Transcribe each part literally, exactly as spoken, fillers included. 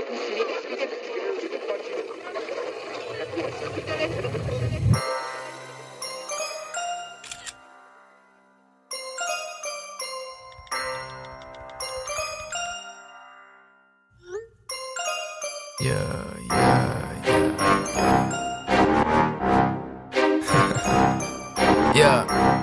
Yeah, yeah, yeah. Yeah.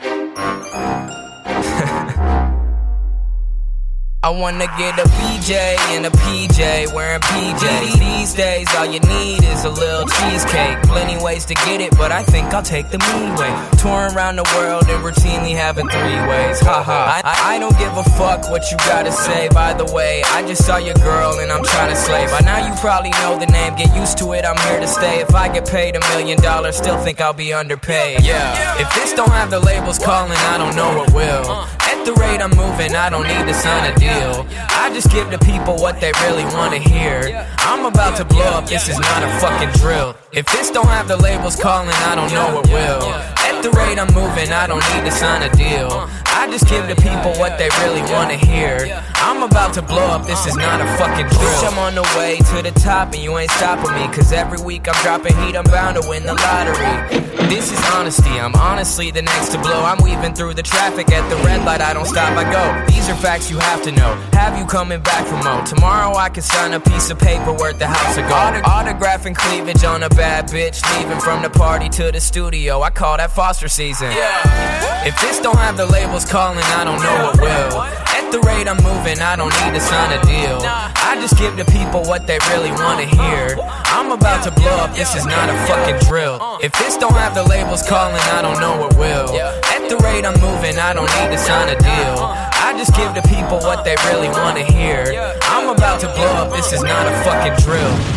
I wanna get a B J and a P J, wearing P Js. These days, all you need is a little cheesecake. Plenty ways to get it, but I think I'll take the mean way. Touring around the world and routinely having three ways. Haha, I, I don't give a fuck what you gotta say. By the way, I just saw your girl and I'm trying to slay. By now you probably know the name, get used to it, I'm here to stay. If I get paid a million dollars, still think I'll be underpaid. Yeah, if this don't have the labels calling, I don't know what will. At the rate I'm moving, I don't need to sign a deal. I just give the people what they really wanna hear. I'm about to blow up, this is not a fucking drill. If this don't have the labels calling, I don't know what will. At the rate I'm moving, I don't need to sign a deal. I just give the people what they really wanna hear. I'm about to blow up, this is not a fucking drill. Bitch, I'm on the way to the top and you ain't stopping me. Cause every week I'm dropping heat, I'm bound to win the lottery. This is honesty, I'm honestly the next to blow. I'm weaving through the traffic, at the red light I don't stop, I go. These are facts you have to know. Have you coming back from home? Tomorrow I can sign a piece of paper worth the house of gold. Autographing cleavage on a bad bitch, leaving from the party to the studio. I call that foster season. Yeah. If this don't have the labels calling, I don't know what will. At the rate I'm moving, I don't need to sign a deal. I just give the people what they really wanna hear. I'm about to blow up, this is not a fucking drill. If this don't have the labels calling, I don't know what will. At the rate I'm moving, I don't need to sign a deal. I just give the people what they really wanna hear. I'm about to blow up, this is not a fucking drill.